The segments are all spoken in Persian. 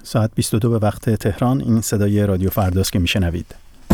ساعت 22 به وقت تهران. این صدای رادیو فرداست که میشنوید.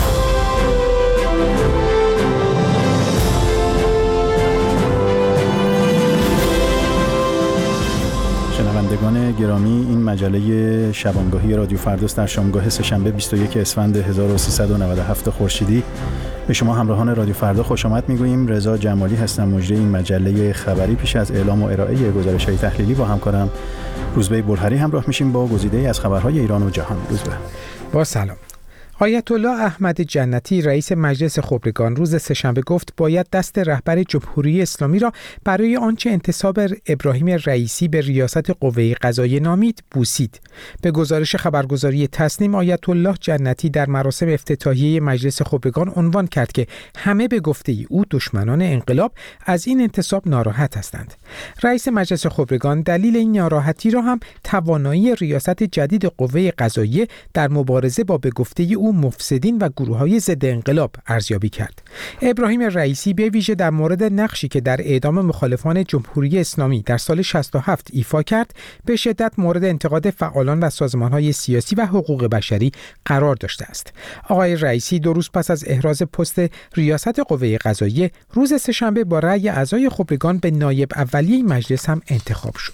شنوندگان گرامی، این مجله شبانگاهی رادیو فرداست در شامگاه سه‌شنبه 21 اسفند 1397 خورشیدی به شما همراهان رادیو فردا خوش آمد میگوییم. رضا جمالی هستم، مجری این مجله خبری. پیش از اعلام و ارائه گزارش‌های تحلیلی با همکارم روزبه بلهری همراه میشیم با گزیده‌ای از خبرهای ایران و جهان. روزبه. با سلام. آیت الله احمد جنتی رئیس مجلس خبرگان روز سه‌شنبه گفت باید دست رهبر جمهوری اسلامی را برای آنچه انتصاب ابراهیم رئیسی به ریاست قوه قضاییه نامید بوسید. به گزارش خبرگزاری تسنیم، آیت الله جنتی در مراسم افتتاحیه مجلس خبرگان عنوان کرد که همه به گفته او دشمنان انقلاب از این انتصاب ناراحت هستند. رئیس مجلس خبرگان دلیل این ناراحتی را هم توانایی ریاست جدید قوه قضاییه در مبارزه با به گفته او مفسدین و گروه‌های ضد انقلاب ارزیابی کرد. ابراهیم رئیسی به ویژه در مورد نقشی که در اعدام مخالفان جمهوری اسلامی در سال 67 ایفا کرد، به شدت مورد انتقاد فعالان و سازمان‌های سیاسی و حقوق بشری قرار داشته است. آقای رئیسی 2 روز پس از احراز پست ریاست قوه قضاییه، روز سه‌شنبه با رأی اعضای خبرگان به نایب اولیه مجلس هم انتخاب شد.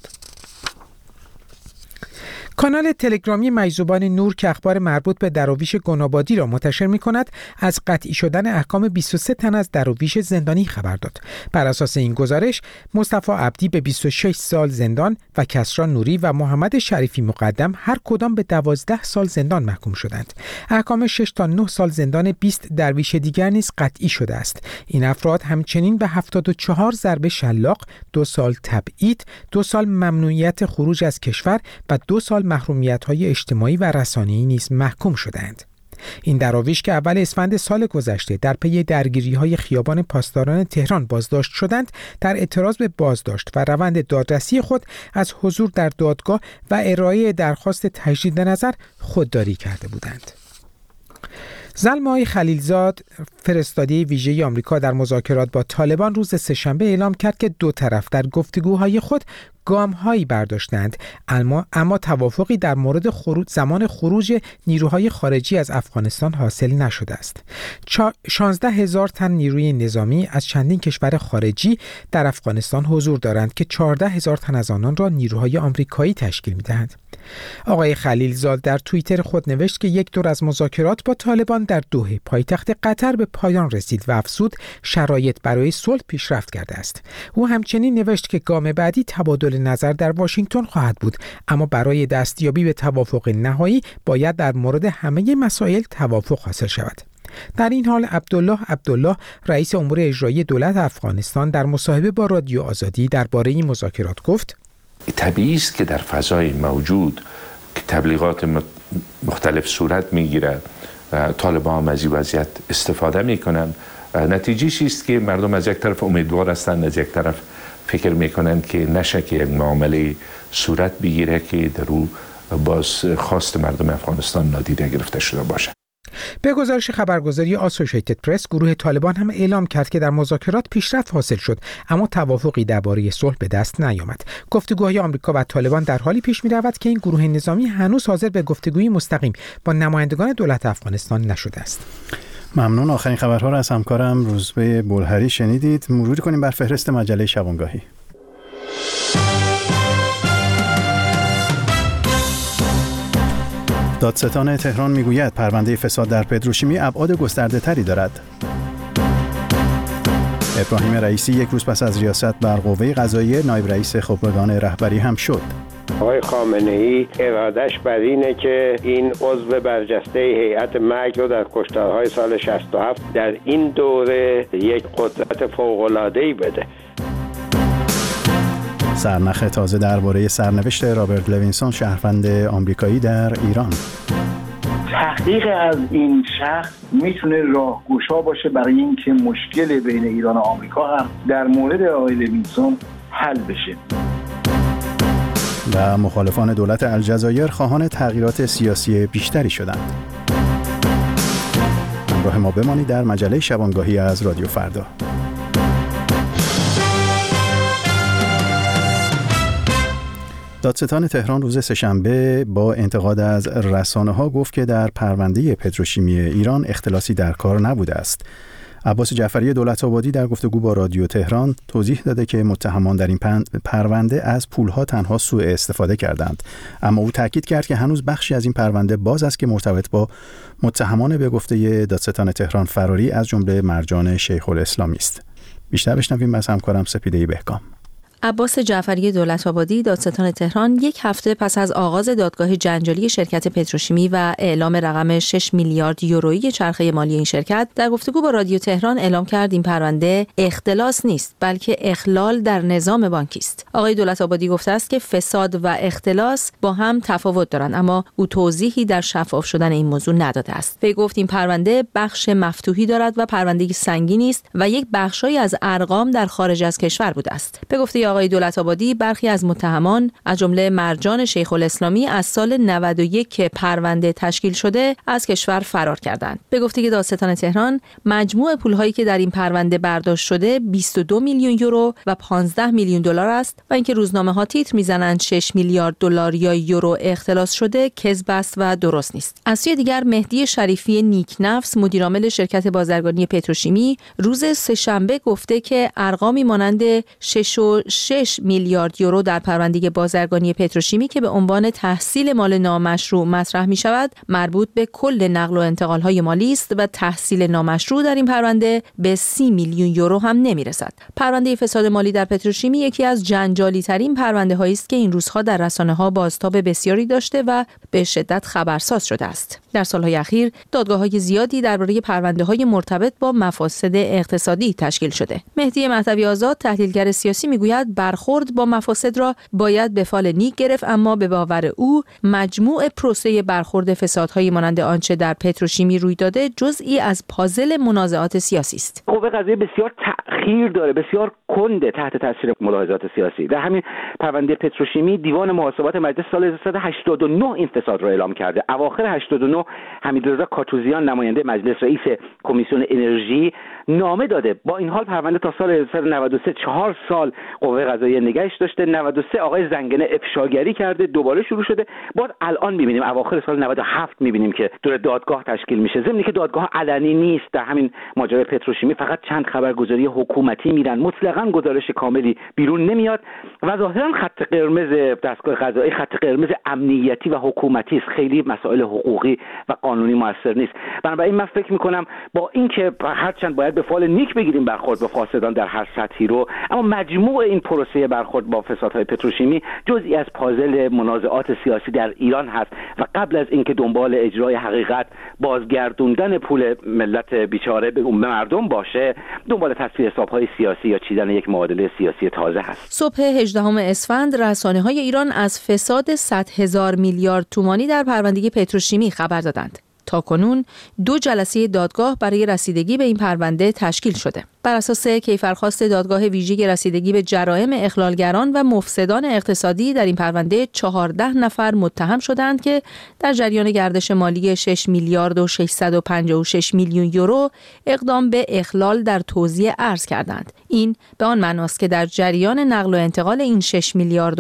کانال تلگرامی مجذوبان نور که اخبار مربوط به دراویش گنابادی را منتشر می‌کند، از قطعی شدن احکام 23 تن از دراویش زندانی خبر داد. بر اساس این گزارش، مصطفی عبدی به 26 سال زندان و کسری نوری و محمد شریفی مقدم هر کدام به 12 سال زندان محکوم شدند. احکام 6 تا 9 سال زندان 20 درویش دیگر نیز قطعی شده است. این افراد همچنین به 74 ضربه شلاق، 2 سال تبعید، 2 سال ممنوعیت خروج از کشور و 2 سال محرومیت‌های اجتماعی و رسانه‌ای نیز محکوم شدند. این دراویش که اول اسفند سال گذشته در پی درگیری‌های خیابان پاسداران تهران بازداشت شدند، در اعتراض به بازداشت و روند دادرسی خود از حضور در دادگاه و ارائه درخواست تجدید نظر خودداری کرده بودند. زلمای خلیلزاد، فرستاده ویژه آمریکا در مذاکرات با طالبان، روز سه‌شنبه اعلام کرد که دو طرف در گفتگوهای خود گام‌هایی برداشتند، اما توافقی در مورد زمان خروج نیروهای خارجی از افغانستان حاصل نشده است. 16,000 تن نیروی نظامی از چندین کشور خارجی در افغانستان حضور دارند که 14,000 تن از آنان را نیروهای آمریکایی تشکیل می‌دهند. آقای خلیلزاد در توییتر خود نوشت که یک دور از مذاکرات با طالبان در دوحه، پایتخت قطر، به پایان رسید و افزود شرایط برای صلح پیشرفت کرده است. او همچنین نوشت که گام بعدی تبادل نظر در واشنگتن خواهد بود، اما برای دستیابی به توافق نهایی باید در مورد همه مسائل توافق حاصل شود. در این حال عبدالله رئیس امور اجرایی دولت افغانستان در مصاحبه با رادیو آزادی درباره این مذاکرات گفت: طبیعی است که در فضای موجود که تبلیغات مختلف صورت میگیره، طالبان هم از این وضعیت استفاده میکنن. نتیجه‌اش است که مردم از یک طرف امیدوار هستند، از یک طرف فکر میکنن که نشه که یک معامله صورت بگیره که در او باز خواست مردم افغانستان نادیده گرفته شده باشه. به گزارش خبرگزاری آسوشیتد پرس، گروه طالبان هم اعلام کرد که در مذاکرات پیشرفت حاصل شد، اما توافقی درباره صلح به دست نیامد. گفتگوهای آمریکا و طالبان در حالی پیش می‌رود که این گروه نظامی هنوز حاضر به گفتگوی مستقیم با نمایندگان دولت افغانستان نشده است. ممنون. آخرین خبرها را از همکارم روزبه بلهری شنیدید. مرور کنیم بر فهرست مجله شبانگاهی. دادستان تهران میگوید پرونده فساد در پتروشیمی ابعاد گسترده تری دارد. ابراهیم رئیسی 1 روز پس از ریاست بر قوه قضاییه نایب رئیس خبرگان رهبری هم شد. آقای خامنه‌ای ارادش بر اینه که این عضو برجسته هیئت مرگ رو در کشتارهای سال 67 در این دوره یک قدرت فوق‌العاده‌ای بده. سرنخ تازه درباره سرنوشت رابرت لوینسون، شهروند آمریکایی در ایران. تحقیق از این شخص میتونه راهگشا باشه برای اینکه مشکل بین ایران و آمریکا هم در مورد آقای لوینسون حل بشه. و مخالفان دولت الجزایر خواهان تغییرات سیاسی بیشتری شدند. همراه ما بمانید در مجله شبانگاهی از رادیو فردا. دادستان تهران روز سه‌شنبه با انتقاد از رسانه‌ها گفت که در پرونده پتروشیمی ایران اختلاسی در کار نبوده است. عباس جعفری دولت‌آبادی در گفتگو با رادیو تهران توضیح داده که متهمان در این پرونده از پولها تنها سوء استفاده کردند، اما او تاکید کرد که هنوز بخشی از این پرونده باز است که مرتبط با متهمان به گفته دادستان تهران فراری از جمله مرجان شیخ الاسلامی است. بیشتر بشنویم از همکارم سپیده بهکام. عباس جعفری دولت‌آبادی دادستان تهران یک هفته پس از آغاز دادگاه جنجالی شرکت پتروشیمی و اعلام رقم 6 میلیارد یورویی چرخه مالی این شرکت در گفتگو با رادیو تهران اعلام کرد این پرونده اختلاس نیست بلکه اخلال در نظام بانکی است. آقای دولت‌آبادی گفته است که فساد و اختلاس با هم تفاوت دارند، اما او توضیحی در شفاف شدن این موضوع نداده است. وی گفت این پرونده بخش مفتوحی دارد و پرونده سنگینی است و یک بخشی از ارقام در خارج از کشور بوده است. به گفته آقای دولت‌آبادی برخی از متهمان از جمله مرجان شیخ الاسلامی از سال 91 که پرونده تشکیل شده از کشور فرار کردند. به گفته دادستان تهران مجموع پول‌هایی که در این پرونده برداشت شده 22 میلیون یورو و 15 میلیون دلار است و اینکه روزنامه‌ها تیتر می‌زنند 6 میلیارد دلار یا یورو اختلاس شده کذب است و درست نیست. از سوی دیگر مهدی شریفی نیکنفس مدیرعامل شرکت بازرگانی پتروشیمی روز سه‌شنبه گفته که ارقامی مانند 6 میلیارد یورو در پرونده بازرگانی پتروشیمی که به عنوان تحصیل مال نامشروع مطرح می شود مربوط به کل نقل و انتقال‌های مالی است و تحصیل نامشروع در این پرونده به 30 میلیون یورو هم نمی رسد. پرونده فساد مالی در پتروشیمی یکی از جنجالی ترین پرونده هایی است که این روزها در رسانه‌ها بازتاب بسیاری داشته و به شدت خبرساز شده است. در سالهای اخیر دادگاه‌های زیادی درباره پرونده‌های مرتبط با مفاسد اقتصادی تشکیل شده. مهدی مهدوی آزاد تحلیلگر سیاسی میگوید برخورد با مفاسد را باید به فال نیک گرفت، اما به باور او مجموع پروسه برخورد فسادهای مانند آنچه در پتروشیمی روی داده جزئی از پازل منازعات سیاسی است. قوه قضاییه بسیار تأخیر داره، بسیار کنده تحت تاثیر ملاحظات سیاسی. در همین پرونده پتروشیمی دیوان محاسبات مجلس سال 1989 این فساد را اعلام کرده. اواخر 89 حمیدرضا کاتوزیان نماینده مجلس رئیس کمیسیون انرژی نامه داده. با این حال پرونده تا سال 1993 4 سال قوه قضاییه نگهش داشته. 93 آقای زنگنه افشاگری کرده، دوباره شروع شده. بعد الان می‌بینیم اواخر سال 97 می‌بینیم که دور دادگاه تشکیل میشه. ضمن که دادگاه علنی نیست. در همین ماجرای پتروشیمی فقط چند خبرگزاری حکومتی میرن، مطلقاً گزارش کاملی بیرون نمیاد و ظاهراً خط قرمز دستگاه قضایی خط قرمز امنیتی و حکومتی است. خیلی مسائل حقوقی و قانونی موثر نیست. بنابراین من فکر می‌کنم با اینکه هرچند باید به فال نیک بگیریم برخورد با فاسدان در هر سطحی رو، اما مجموع این پروسه برخورد با فسادهای پتروشیمی جزئی از پازل منازعات سیاسی در ایران هست و قبل از اینکه دنبال اجرای حقیقت بازگردوندن پول ملت بیچاره به مردم باشه، دنبال تصفیه حساب‌های سیاسی یا چیدن یک معادله سیاسی تازه هست. صبح 18 اسفند رسانه‌های ایران از فساد 100,000 میلیارد تومانی در پرونده پتروشیمی خبر دادند. تاکنون 2 جلسه دادگاه برای رسیدگی به این پرونده تشکیل شده. بر اساس کیفرخواست دادگاه ویژه رسیدگی به جرایم اخلالگران و مفسدان اقتصادی در این پرونده 14 نفر متهم شدند که در جریان گردش مالی 6 میلیارد و 656 میلیون یورو اقدام به اخلال در توزیع ارز کردند. این به آن معناست که در جریان نقل و انتقال این 6 میلیارد و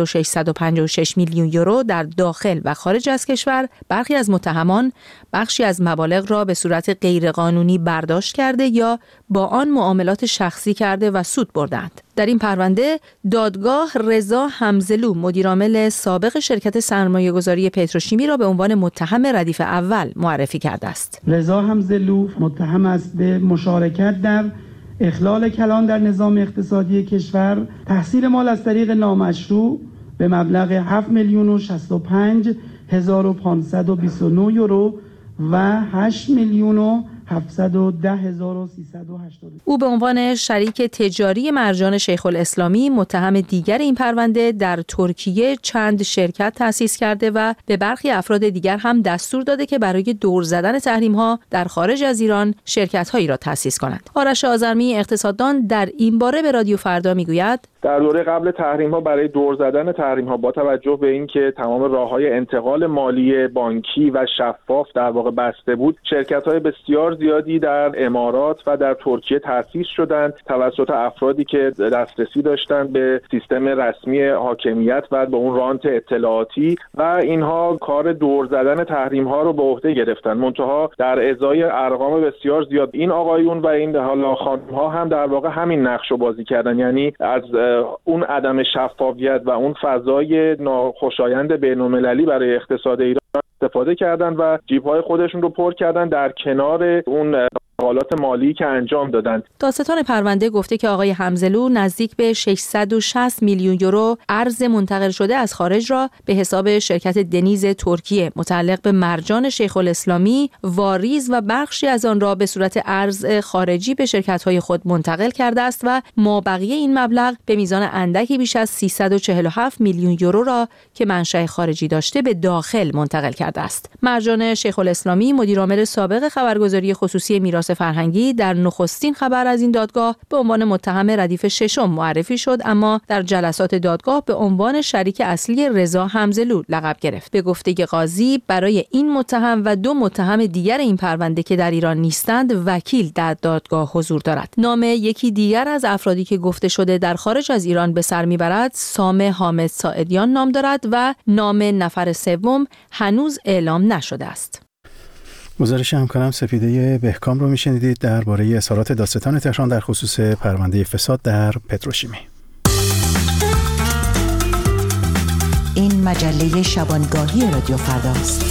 656 میلیون یورو در داخل و خارج از کشور برخی از متهمان بخشی از مبالغ را به صورت غیرقانونی برداشت کرده یا با آن معاملات شخصی کرده و سود بردند. در این پرونده دادگاه رضا حمزلو مدیرعامل سابق شرکت سرمایه‌گذاری پتروشیمی را به عنوان متهم ردیف اول معرفی کرده است. رضا حمزلو متهم است به مشارکت در اخلال کلان در نظام اقتصادی کشور، تحصیل مال از طریق نامشروع به مبلغ 7,065,529 یورو و 8,710,380. او به عنوان شریک تجاری مرجان شیخ الاسلامی متهم دیگر این پرونده در ترکیه چند شرکت تأسیس کرده و به برخی افراد دیگر هم دستور داده که برای دور زدن تحریم‌ها در خارج از ایران شرکت‌هایی را تأسیس کنند. آرش آذرمی اقتصاددان در این باره به رادیو فردا میگوید در دوره قبل تحریم‌ها برای دور زدن تحریم‌ها با توجه به اینکه تمام راه‌های انتقال مالی بانکی و شفاف در واقع بسته بود، شرکت‌های بسیار زیادی در امارات و در ترکیه تأسیس شدند توسط افرادی که دسترسی داشتند به سیستم رسمی حاکمیت و به اون رانت اطلاعاتی و اینها کار دور زدن تحریم ها رو به عهده گرفتن. منتها در ازای ارقام بسیار زیاد این آقایون و این حالا خانم ها هم در واقع همین نقش رو بازی کردن، یعنی از اون عدم شفافیت و اون فضای ناخوشایند بین‌المللی برای اقتصاد ایران استفاده کردن و جیب‌های خودشون رو پر کردن در کنار اون حالات مالی که انجام دادند. دادستان پرونده گفته که آقای حمزلو نزدیک به 660 میلیون یورو ارز منتقل شده از خارج را به حساب شرکت دنیز ترکیه متعلق به مرجان شیخ الاسلامی واریز و بخشی از آن را به صورت ارز خارجی به شرکت‌های خود منتقل کرده است و مابقی این مبلغ به میزان اندکی بیش از 347 میلیون یورو را که منشأ خارجی داشته به داخل منتقل کرده است. مرجان شیخ الاسلامی مدیرعامل سابق خبرگزاری خصوصی میراث فرهنگی در نخستین خبر از این دادگاه به عنوان متهم ردیف ششم معرفی شد، اما در جلسات دادگاه به عنوان شریک اصلی رضا حمزلو لقب گرفت. به گفته قاضی برای این متهم و 2 متهم دیگر این پرونده که در ایران نیستند وکیل در دادگاه حضور دارد. نام یکی دیگر از افرادی که گفته شده در خارج از ایران به سر میبرد سام حامد ساعدیان نام دارد و نام نفر سوم هنوز اعلام نشده است. گزارش همکارم سپیده بهکام رو میشنیدید درباره اظهارات دادستان تهران در خصوص پرونده فساد در پتروشیمی. این مجله شبانگاهی رادیو فرداست.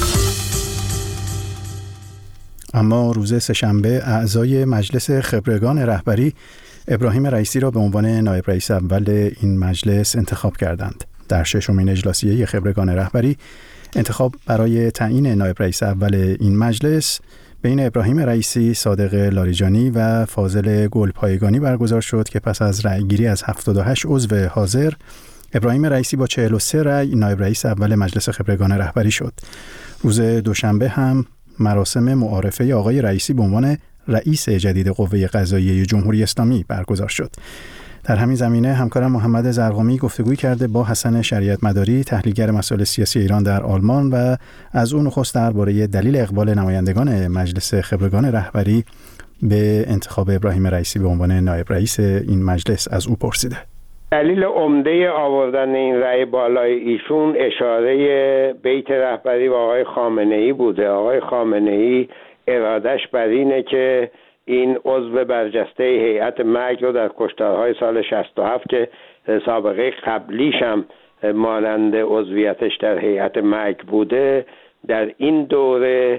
اما روز سه‌شنبه اعضای مجلس خبرگان رهبری ابراهیم رئیسی را به عنوان نایب رئیس اول این مجلس انتخاب کردند. در 6مین اجلاسیه خبرگان رهبری انتخاب برای تعیین نایب رئیس اول این مجلس بین ابراهیم رئیسی، صادق لاریجانی و فاضل گلپایگانی برگزار شد که پس از رأیگیری از 78 عضو حاضر، ابراهیم رئیسی با 43 رأی نایب رئیس اول مجلس خبرگان رهبری شد. روز دوشنبه هم مراسم معارفه آقای رئیسی به عنوان رئیس جدید قوه قضاییه جمهوری اسلامی برگزار شد. در همین زمینه همکارم محمد زرقامی گفتگوی کرده با حسن شریعت مداری، تحلیلگر مسائل سیاسی ایران در آلمان و از اون نخست درباره دلیل اقبال نمایندگان مجلس خبرگان رهبری به انتخاب ابراهیم رئیسی به عنوان نایب رئیس این مجلس از او پرسیده. دلیل عمده آوردن این رأی بالای ایشون اشاره بیت رهبری و آقای خامنه‌ای بوده. آقای خامنه‌ای ارادش بر اینه که این عضو برجسته هیئت مرگ رو در کشتارهای سال 67 که سابقه قبلیش هم مانند عضویتش در هیئت مرگ بوده، در این دوره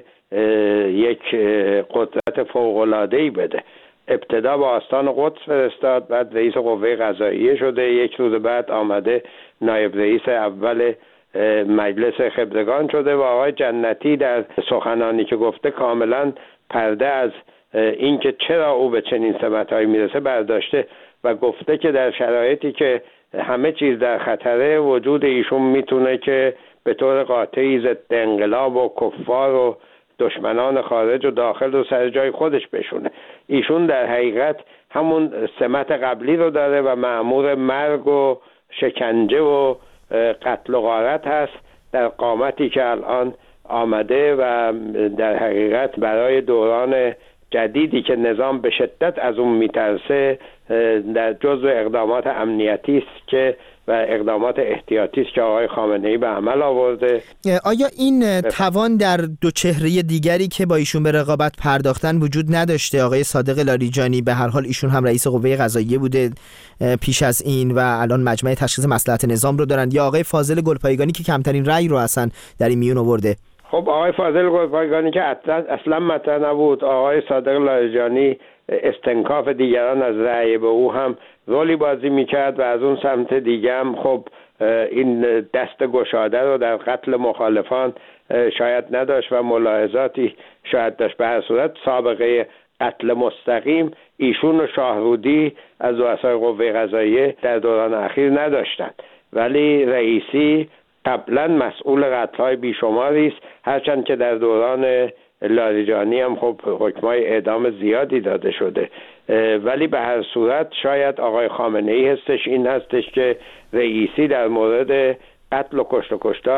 یک قدرت فوق‌العاده‌ای بده. ابتدا با آستان قدس فرستاد، بعد رئیس قوه قضاییه شده، یک روز بعد آمده نایب رئیس اول مجلس خبرگان شده و آقای جنتی در سخنانی که گفته کاملا پرده از اینکه چرا او به چنین سمت‌هایی میرسه برداشته و گفته که در شرایطی که همه چیز در خطره، وجود ایشون میتونه که به طور قاطعی ضد انقلاب و کفار و دشمنان خارج و داخل رو سر جای خودش بشونه. ایشون در حقیقت همون سمت قبلی رو داره و مأمور مرگ و شکنجه و قتل و غارت هست در قامتی که الان آمده و در حقیقت برای دوران جدیدی که نظام به شدت از اون میترسه در جزء اقدامات امنیتی است که و اقدامات احتیاطی است که آقای خامنه‌ای به عمل آورده. آیا این توان در دو چهره دیگری که با ایشون به رقابت پرداختن وجود نداشته؟ آقای صادق لاریجانی به هر حال ایشون هم رئیس قوه قضاییه بوده پیش از این و الان مجمع تشخیص مصلحت نظام رو دارن، یا آقای فاضل گلپایگانی که کمترین رأی رو اصلا در این میون آورده؟ خب آقای فاضل گلپایگانی که اصلا مطرح نبود. آقای صادق لاریجانی استنکاف دیگران از رأی به او هم رولی بازی میکرد و از اون سمت دیگه هم خب این دست گشاده رو در قتل مخالفان شاید نداشت و ملاحظاتی شاید داشت. به هر صورت سابقه قتل مستقیم ایشون و شاهرودی از رؤسای قوه قضاییه در دوران اخیر نداشتند، ولی رئیسی قبلا مسئول قتل‌های بیشماری است، هرچند که در دوران لاریجانی هم خب حکمای اعدام زیادی داده شده، ولی به هر صورت شاید آقای خامنه‌ای این هستش که رئیسی در مورد قتل و کشت و کشتار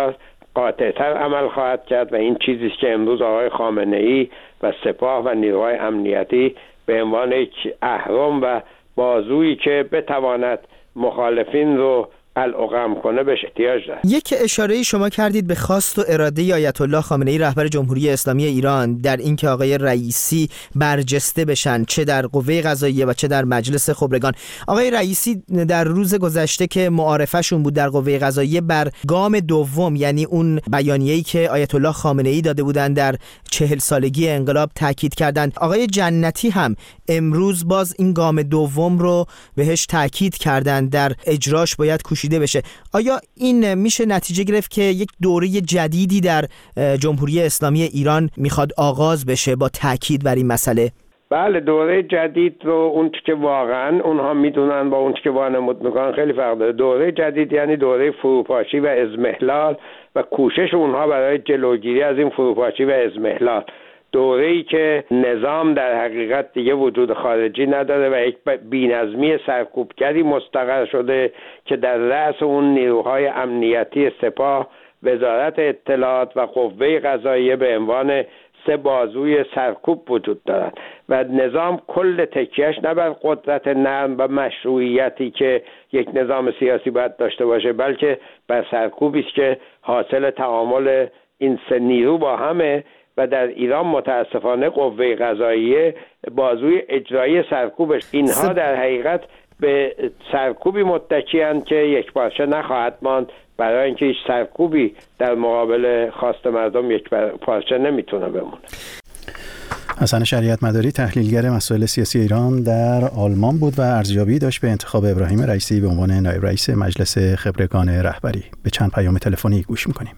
قاطع‌تر عمل خواهد کرد و این چیزی است که امروز آقای خامنه‌ای و سپاه و نیروهای امنیتی به عنوان یک اهرم و بازویی که بتواند مخالفین رو العقم کنه بهش احتیاج داره. یک اشاره شما کردید به خواست و اراده آیت الله خامنه‌ای رهبر جمهوری اسلامی ایران در اینکه آقای رئیسی برجسته بشن، چه در قوه قضاییه و چه در مجلس خبرگان. آقای رئیسی در روز گذشته که معارفه‌شون بود در قوه قضاییه بر گام دوم، یعنی اون بیانیه‌ای که آیت الله خامنه‌ای داده بودند در 40 سالگی انقلاب تاکید کردند. آقای جنتی هم امروز باز این گام دوم رو بهش تاکید کردند، در اجراش باید کوشیده بشه. آیا این میشه نتیجه گرفت که یک دوره جدیدی در جمهوری اسلامی ایران میخواد آغاز بشه با تاکید بر این مسئله؟ بله، دوره جدید رو اون که واقعا اونها میدونن با اون که وانمود میکنن خیلی فرق داره. دوره جدید یعنی دوره فروپاشی و اضمحلال و کوشش اونها برای جلوگیری از این فروپاشی و اضمحلال. دوره‌ای که نظام در حقیقت دیگه وجود خارجی نداره و یک بی‌نظمی سرکوبگری مستقر شده که در رأس اون نیروهای امنیتی سپاه، وزارت اطلاعات و قوه قضاییه به عنوان سه بازوی سرکوب وجود دارد و نظام کل تکیهش نه بر قدرت نرم و مشروعیتی که یک نظام سیاسی باید داشته باشه، بلکه بر سرکوبی است که حاصل تعامل این سه نیرو با همه و در ایران متاسفانه قوه قضاییه بازوی اجرایی سرکوبش. اینها در حقیقت به سرکوبی متکی‌اند که یک پارچه نخواهد ماند، برای اینکه هیچ سرکوبی در مقابل خواست مردم یک پارچه نمیتونه بمونه. حسن شریعت مداری، تحلیلگر مسائل سیاسی ایران، در آلمان بود و ارزیابی داشت به انتخاب ابراهیم رئیسی به عنوان نایب رئیس مجلس خبرگان رهبری. به چند پیام تلفنی گوش می‌کنیم.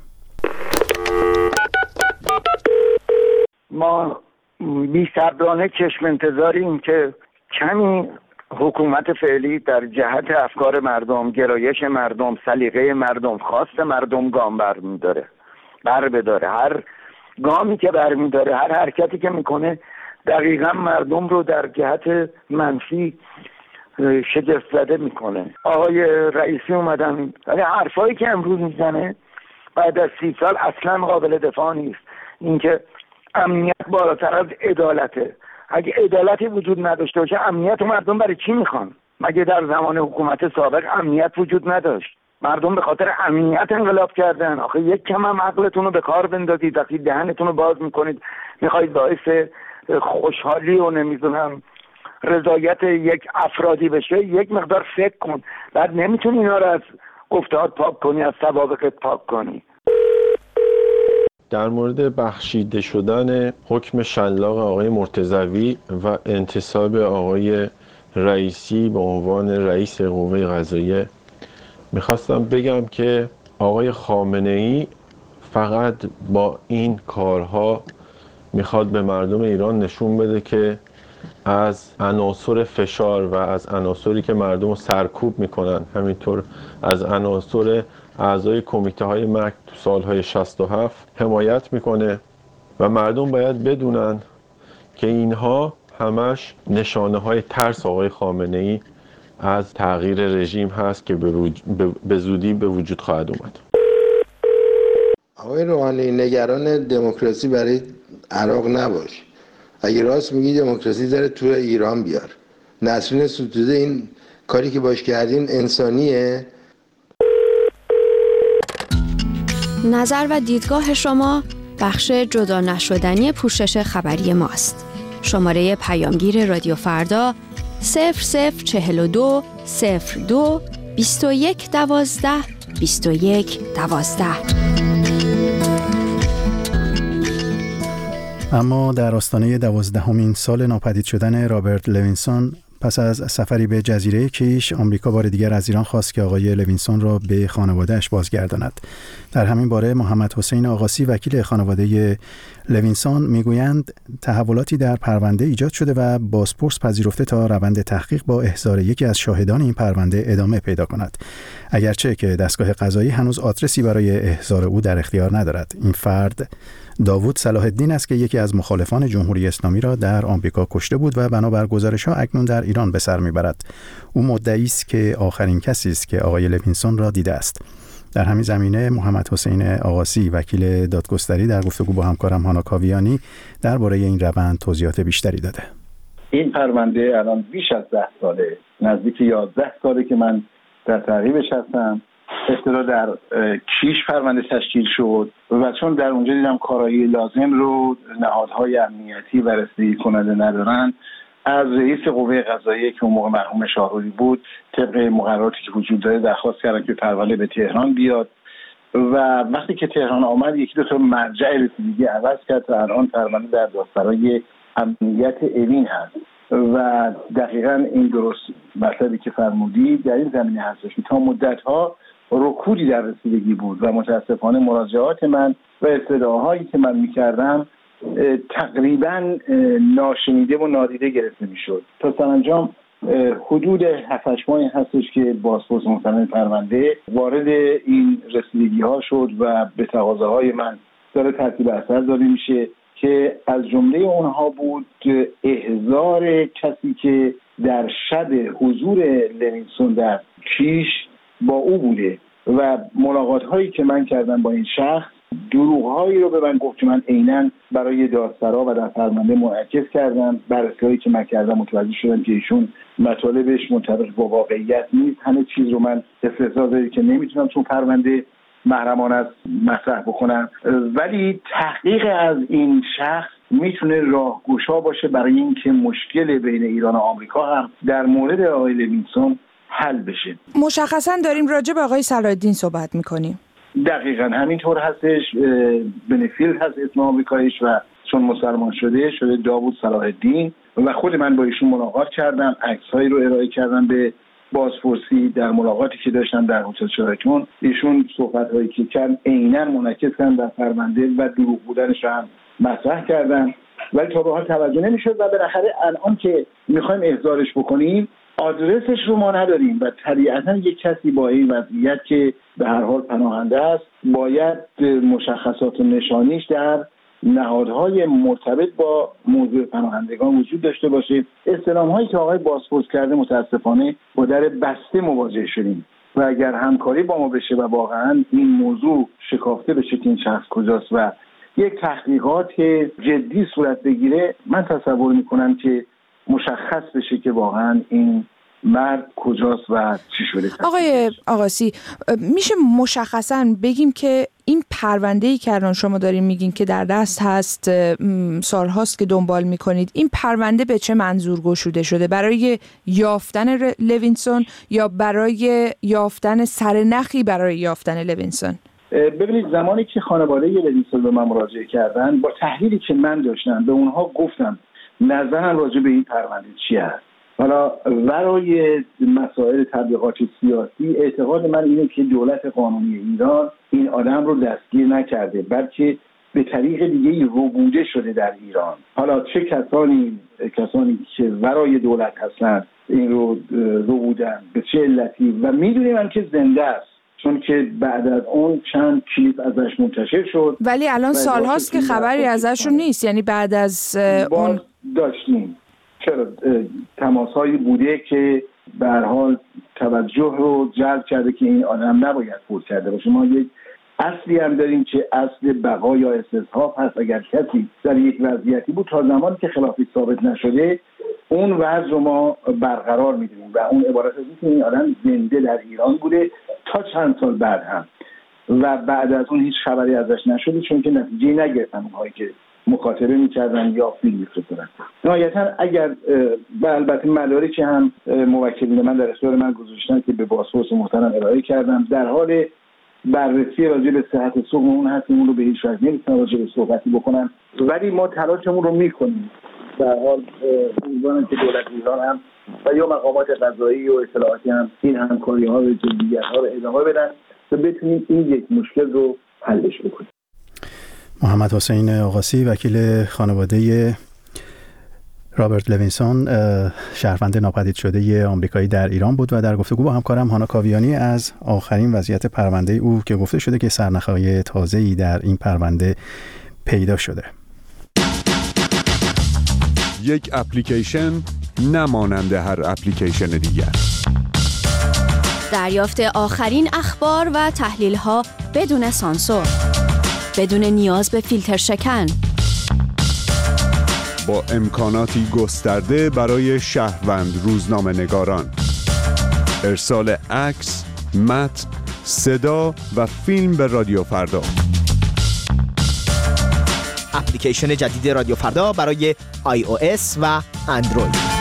ما بی‌صبرانه چشم انتظاریم که کمی حکومت فعلی در جهت افکار مردم، گرایش مردم، سلیقه مردم، خواست مردم گام بر بداره. هر گامی که برمیداره، هر حرکتی که میکنه دقیقا مردم رو در جهت منفی شگفت زده میکنه. آقای رئیسی اومدن ولی حرفایی که امروز میزنه بعد از 30 سال اصلا قابل دفاع نیست. اینکه امنیت بالاتر از عدالته. اگه عدالتی وجود نداشته باشه امنیت و مردم برای چی میخوان؟ مگه در زمان حکومت سابق امنیت وجود نداشت؟ مردم به خاطر امنیت انقلاب کردن. آخه یک کم هم عقلتون رو به کار بندازید. وقتی دهنتون رو باز میکنید میخواید باعث خوشحالی و نمیدونم رضایت یک افرادی بشه، یک مقدار فکر کن. بعد نمیتونی اینا رو از گفتهات پاک کنی، از سوابقت پاک کنی. در مورد بخشیده شدن حکم شلاق آقای مرتضوی و انتصاب آقای رئیسی به عنوان رئیس قوه قضاییه میخواستم بگم که آقای خامنه‌ای فقط با این کارها میخواد به مردم ایران نشون بده که از عناصر فشار و از عناصری که مردم رو سرکوب میکنن، همینطور از عناصر اعضای کمیته های مرگ تو سالهای 67 حمایت میکنه و مردم باید بدونن که اینها همش نشانه های ترس آقای خامنه‌ای از تغییر رژیم هست که به زودی به وجود خواهد اومد. آقای روحانی، نگران دموکراسی برای عراق نباش. اگه راست میگی دموکراسی داره تو ایران بیار. نسرین ستوده این کاری که باش کردین انسانیه؟ نظر و دیدگاه شما بخش جدا نشدنی پوشش خبری ماست. شماره پیامگیر رادیو فردا 0042 02 21 12 21 12. اما در آستانه 12مین سال ناپدید شدن رابرت لوینسون، پس از سفری به جزیره کیش، آمریکا بار دیگر از ایران خواست که آقای لوینسون را به خانواده‌اش بازگرداند. در همین باره محمد حسین آقاسی، وکیل خانواده لوینسون، میگویند تحولاتی در پرونده ایجاد شده و بازپرس پذیرفته تا روند تحقیق با احضار یکی از شاهدان این پرونده ادامه پیدا کند، اگرچه که دستگاه قضایی هنوز آدرسی برای احضار او در اختیار ندارد. این فرد داوود صلاح الدین است که یکی از مخالفان جمهوری اسلامی را در آمریکا کشته بود و بنابر گزارش‌ها اکنون در ایران به سر میبرد. او مدعی است که آخرین کسی است که آقای لوینسون را دیده است. در همین زمینه محمد حسین آقاسی وکیل دادگستری در گفتگو با همکارم هانا کاویانی درباره این روند توضیحات بیشتری داده. این پرونده الان بیش از 10 ساله، نزدیک 11 ساله که من در تعقیبش هستم. ابتدا در کیش پرونده تشکیل شد و چون در اونجا دیدم کارایی لازم رو نهادهای امنیتی و رسیدگی کننده ندارن، از رئیس قوه قضاییه که اون موقع مرحوم شاهرودی بود طبق مقرراتی که وجود داره درخواست کردن که پرونده به تهران بیاد و وقتی که تهران آمد یکی دو تا مرجع رسیدگی عوض کرد تا الان پرونده در دادسرای امنیت اوین هست و دقیقاً این درست مطلبی که فرمودی در این زمینه هستش که تا مدت‌ها رکودی در رسیدگی بود و متاسفانه مراجعات من و استدعاهایی که من می‌کردم تقریباً ناشنیده و نادیده گرفته می‌شد. تا سرانجام حدود 7-8 ماهی هستش که بازپرس محترم پرونده وارد این رسیدگی‌ها شد و به تقاضاهای من داره ترتیب اثر داده میشه که از جمله اونها بود احضار کسی که در شب حضور لوینسون در کیش با او بوده و ملاقات هایی که من کردم با این شخص دروغ هایی رو به من گفت که من عیناً برای دادسرا و در پرونده منعکس کردم. بررسی هایی که من کردم متوجه شدم که ایشون مطالبش منطبق با واقعیت نیست. همه چیز رو من استحضار دارم که نمیتونم چون پرونده محرمانه است مطرح بکنم، ولی تحقیق از این شخص میتونه راهگشا باشه برای اینکه مشکل بین ایران و آمریکا هم در مورد آقای لوینسون حل بشه. مشخصا داریم راجع به آقای صلاح الدین صحبت میکنیم. دقیقاً همینطور هستش. بنفیلد هست اسم آمریکاییش و چون مسلمان شده داوود صلاح الدین و خود من با ایشون ملاقات کردم، عکس‌هایی رو ارائه کردم به بازپرسی. در ملاقاتی که داشتم در هتل شرایطون ایشون صحبت‌هایی که کردن عیناً منعکس کردن در پرونده و دروغ بودنش هم مطرح کردن، ولی تا به حال توجه نمی‌شد و بالاخره الان که می‌خوایم احضارش بکنیم آدرسش رو ما نداریم و طبیعتاً یک کسی با این وضعیت که به هر حال پناهنده است باید مشخصات و نشانیش در نهادهای مرتبط با موضوع پناهندگان وجود داشته باشه. استلام‌هایی که آقای بازپرس کرده متاسفانه با در بسته مواجه شدیم و اگر همکاری با ما بشه و واقعاً این موضوع شکافته بشه که این شخص کجاست و یک تحقیقات جدی صورت بگیره، من تصور می‌کنم که مشخص بشه که واقعاً این مرد کجاست و چی شده. آقای آقاسی، میشه مشخصاً بگیم که این پرونده‌ای که الان شما دارین میگین که در دست هست، سالهاست که دنبال میکنید، این پرونده به چه منظور گشوده شده؟ برای یافتن لوینسون یا برای یافتن سرنخی برای یافتن لوینسون؟ ببینید زمانی که خانواده لوینسون به من مراجعه کردن، با تحلیلی که من داشتم به اونها گفتم نظرم راجع به این پرونده چی است. حالا برای مسائل تبلیغات سیاسی اعتقاد من اینه که دولت قانونی ایران این آدم رو دستگیر نکرده، بلکه به طریق دیگه ربوده شده در ایران. حالا چه کسانی که برای دولت هستن این رو ربودن به چه علتی و میدونیم هم که زنده است، چون که بعد از اون چند کلیپ ازش منتشر شد ولی الان سالهاست که خبری ازشون نیست. یعنی بعد از اون داشتیم چرا تماس‌هایی بوده که به هر حال توجه رو جلب کرده که این آدم نباید فوت کرده باشه. ما یک اصلی هم داریم که اصل بقا یا استصحاب هست. اگر کسی در یک وضعیتی بود تا زمانی که خلافی ثابت نشده اون وضع رو ما برقرار می‌دونیم و اون عبارت از اینکه این آدم زنده در ایران بوده تا چند سال بعد هم و بعد از اون هیچ خبری ازش نشده، چون که نتیجه نگرفتن اونهایی که مکاتبه می‌کردن یا فیلم می‌فرستادن. نهایتاً اگر البته مدارکی هم موکلین من در اختیار من گذاشتن که به بازپرس محترم ارائه کردم، در حال بررسی راجع به صحت سقم اون هستیم، اون رو به هیچ وجه نمی‌تونم راجع به صحبتی بکنم، ولی ما تلاشمون رو می‌کنیم. در حال امیدوارم که دولت ایران هم و یا مقامات قضایی و اطلاعاتی هم این همکاری‌ها و جدیت‌ها رو ادامه بدن تا بتونیم این یک مشکل رو حلش بکنیم. محمد حسین آقاسی وکیل خانواده رابرت لوینسون، شهروند ناپدید شده آمریکایی در ایران بود و در گفتگو با همکارم هانا کاویانی از آخرین وضعیت پرونده او که گفته شده که سرنخ‌های تازه‌ای در این پرونده پیدا شده. یک اپلیکیشن نمانند هر اپلیکیشن دیگر. دریافت آخرین اخبار و تحلیل‌ها بدون سانسور، بدون نیاز به فیلتر شکن، با امکاناتی گسترده برای شهروند روزنامه‌نگاران. ارسال عکس، متن، صدا و فیلم به رادیو فردا. اپلیکیشن جدید رادیو فردا برای iOS و اندروید.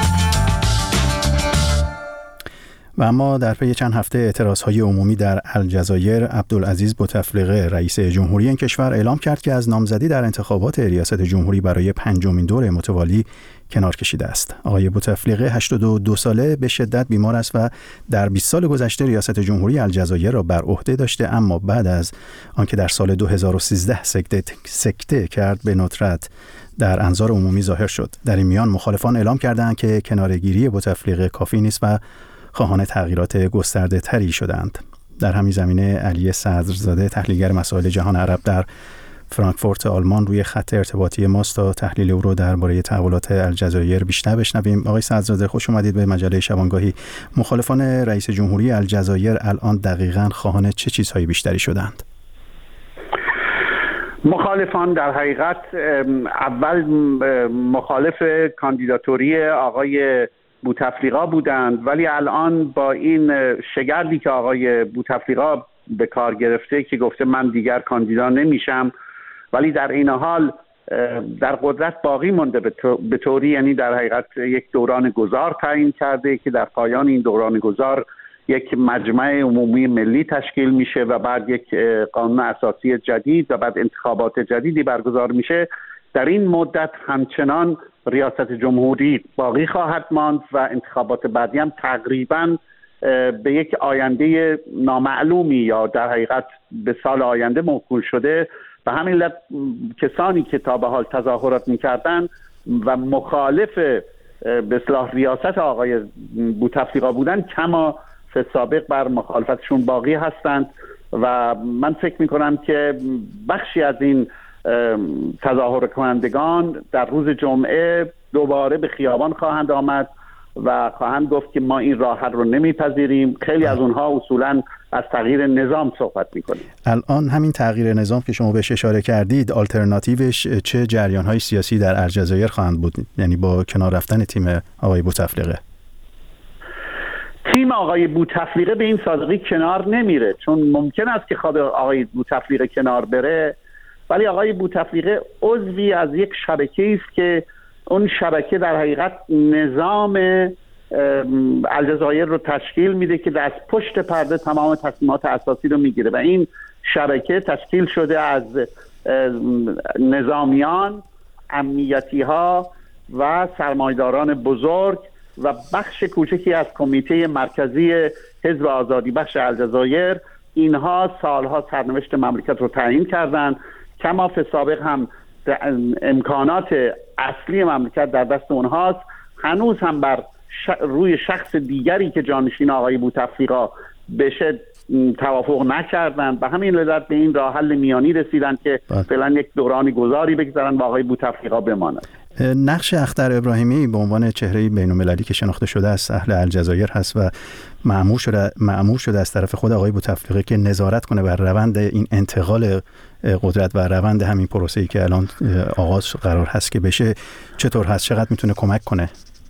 و اما در پی چند هفته اعتراضهای عمومی در الجزایر، عبدالعزیز بوتفلیقه رئیس جمهوری این کشور اعلام کرد که از نامزدی در انتخابات ریاست جمهوری برای 5مین دور متوالی کنار کشیده است. آقای بوتفلیقه 82 ساله به شدت بیمار است و در 20 سال گذشته ریاست جمهوری الجزایر را بر عهده داشته، اما بعد از آنکه در سال 2013 سکته کرد به ندرت در انظار عمومی ظاهر شد. در این میان مخالفان اعلام کردند که کناره‌گیری بوتفلیقه کافی نیست و خواهان تغییرات گسترده تری شدند. در همین زمینه علی صدرزاده تحلیلگر مسائل جهان عرب در فرانکفورت آلمان روی خط ارتباطی ماست تا تحلیل او را درباره تحولات الجزایر بیشتر بشنویم. آقای صدرزاده خوش اومدید به مجله شبانگاهی. مخالفان رئیس جمهوری الجزایر الان دقیقاً خواهان چه چیزهای بیشتری شدند؟ مخالفان در حقیقت اول مخالف کاندیداتوری آقای بوتفلیقه بودند، ولی الان با این شگردی که آقای بوتفلیقه به کار گرفته که گفته من دیگر کاندیدا نمیشم، ولی در این حال در قدرت باقی مونده به طوری، یعنی در حقیقت یک دوران گذار تعیین کرده که در پایان این دوران گذار یک مجمع عمومی ملی تشکیل میشه و بعد یک قانون اساسی جدید و بعد انتخابات جدیدی برگزار میشه. در این مدت همچنان ریاست جمهوری باقی خواهد ماند و انتخابات بعدی هم تقریباً به یک آینده نامعلومی یا در حقیقت به سال آینده موکول شده. به همین علت کسانی که تا به حال تظاهرات می‌کردند و مخالف به اصطلاح ریاست آقای بوتفلیقه بودند، کما فی سابق بر مخالفتشون باقی هستند و من فکر می‌کنم که بخشی از این تظاهر کنندگان در روز جمعه دوباره به خیابان خواهند آمد و خواهند گفت که ما این راه حل رو نمیپذیریم. خیلی از اونها اصولاً از تغییر نظام صحبت میکنیم. الان همین تغییر نظام که شما بهش اشاره کردید، آلترناتیوش چه جریان‌های سیاسی در الجزایر خواهند بود؟ یعنی با کنار رفتن تیم آقای بوتفلیقه. تیم آقای بوتفلیقه به این سادگی کنار نمیره، چون ممکن است که خود آقای بوتفلیقه کنار بره، ولی آقای بوتفلیقه عضوی از یک شبکه‌ای است که اون شبکه در حقیقت نظام الجزایر رو تشکیل میده که از پشت پرده تمام تصمیمات اساسی رو میگیره و این شبکه تشکیل شده از نظامیان، امنیتی ها و سرمایه‌داران بزرگ و بخش کوچکی از کمیته مرکزی حزب آزادی بخش الجزایر. اینها سالها سرنوشت مملکت رو تعیین کردند. کما فی سابق هم امکانات اصلی مملکت در دست اونهاست. هنوز هم بر روی شخص دیگری که جانشین آقای بوتفلیقه بشه توافق نکردند. به همین علت به این راه حل میانی رسیدن که فعلا یک دوران گذاری بگذارن با آقای بوتفلیقه بماند. نقش اختر ابراهیمی به عنوان چهره بین‌المللی که شناخته شده از اهل الجزایر هست و مأمور شده از طرف خود آقای بوتفلیقه که نظارت کنه بر روند این انتقال قدرت و روند همین پروسه‌ای که الان آغاز قرار هست که بشه، چطور هست؟ چقدر میتونه کمک کنه؟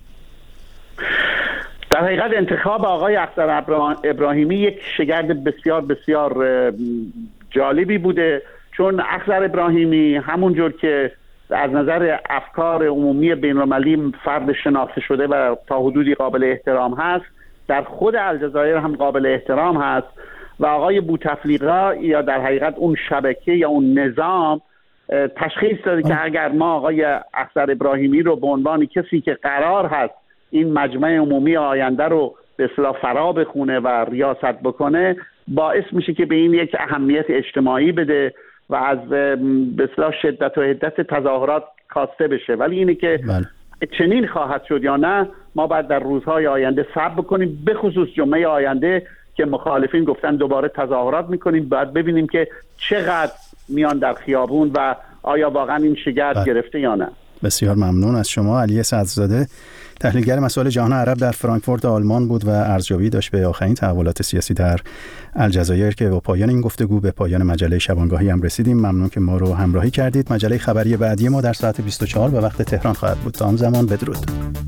در حقیقت انتخاب آقای اختر ابراهیمی یک شگرد بسیار بسیار جالبی بوده، چون اختر ابراهیمی همونجور که از نظر افکار عمومی بین‌المللی فرد شناخته شده و تا حدودی قابل احترام هست، در خود الجزایر هم قابل احترام هست و آقای بوتفلیقه یا در حقیقت اون شبکه یا اون نظام تشخیص داده که اگر ما آقای اختر ابراهیمی رو به عنوان کسی که قرار هست این مجمع عمومی آینده رو به اصطلاح فرا بخونه و ریاست بکنه، باعث میشه که به این یک اهمیت اجتماعی بده و از به اصطلاح شدت و حدت تظاهرات کاسته بشه. ولی اینه که چنین خواهد شد یا نه، ما باید در روزهای آینده صبر بکنیم، به خصوص جمعه آینده که مخالفین گفتن دوباره تظاهرات میکنیم. باید ببینیم که چقدر میان در خیابون و آیا واقعا این شگرد گرفته یا نه. بسیار ممنون از شما علی صدرزاده، تحلیلگر مسائل جهان عرب در فرانکفورت آلمان بود و ارزیابی داشت به آخرین تحولات سیاسی در الجزایر که با پایان این گفتگو به پایان مجله شبانگاهی هم رسیدیم. ممنون که ما رو همراهی کردید. مجله خبری بعدی ما در ساعت 24 به وقت تهران خواهد بود. تا آن زمان بدرود.